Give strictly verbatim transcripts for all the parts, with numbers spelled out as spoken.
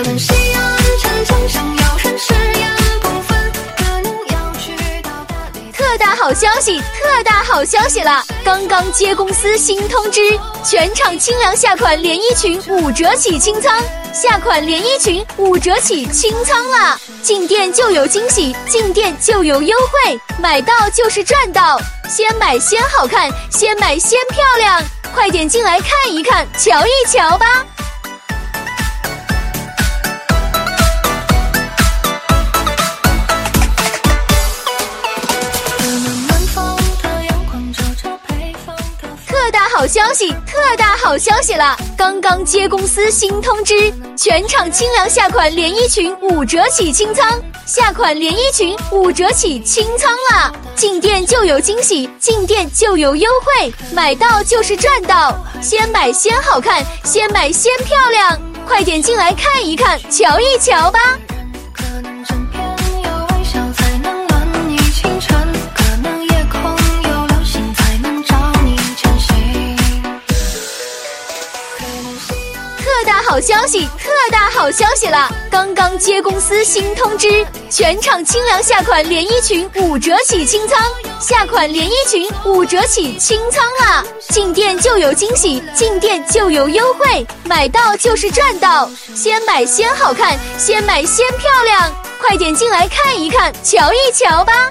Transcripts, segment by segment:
能夕阳沉江上有人誓言不分，可能要去到大理。 特大好消息，特大好消息了！刚刚接公司新通知，全场清凉夏款连衣裙五折起清仓，夏款连衣裙五折起清仓了！进店就有惊喜，进店就有优惠，买到就是赚到，先买先好看，先买先漂亮，快点进来看一看，瞧一瞧吧！特大好消息，特大好消息了！刚刚接公司新通知，全场清凉夏款连衣裙五折起清仓，夏款连衣裙五折起清仓了！进店就有惊喜，进店就有优惠，买到就是赚到，先买先好看，先买先漂亮，快点进来看一看，瞧一瞧吧！特大好消息，特大好消息了！刚刚接公司新通知，全场清凉夏款连衣裙五折起清仓，夏款连衣裙五折起清仓了！进店就有惊喜，进店就有优惠，买到就是赚到，先买先好看，先买先漂亮，快点进来看一看，瞧一瞧吧！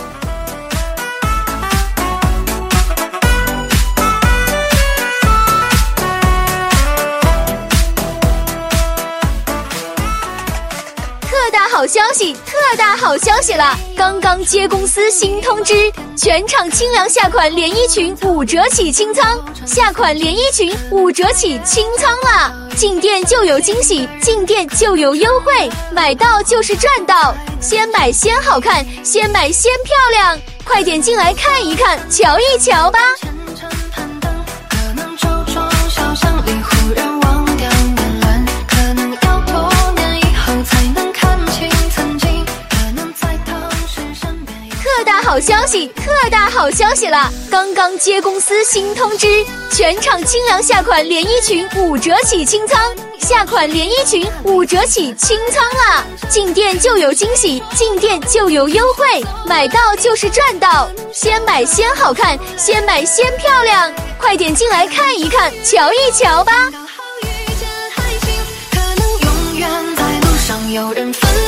特大好消息，特大好消息了！刚刚接公司新通知，全场清凉夏款连衣裙五折起清仓，夏款连衣裙五折起清仓了！进店就有惊喜，进店就有优惠，买到就是赚到，先买先好看，先买先漂亮，快点进来看一看，瞧一瞧吧！特大好消息，特大好消息了！刚刚接公司新通知，全场清凉夏款连衣裙五折起清仓，夏款连衣裙五折起清仓了！进店就有惊喜，进店就有优惠，买到就是赚到，先买先好看，先买先漂亮，快点进来看一看，瞧一瞧吧！ 可能永远在路上有人分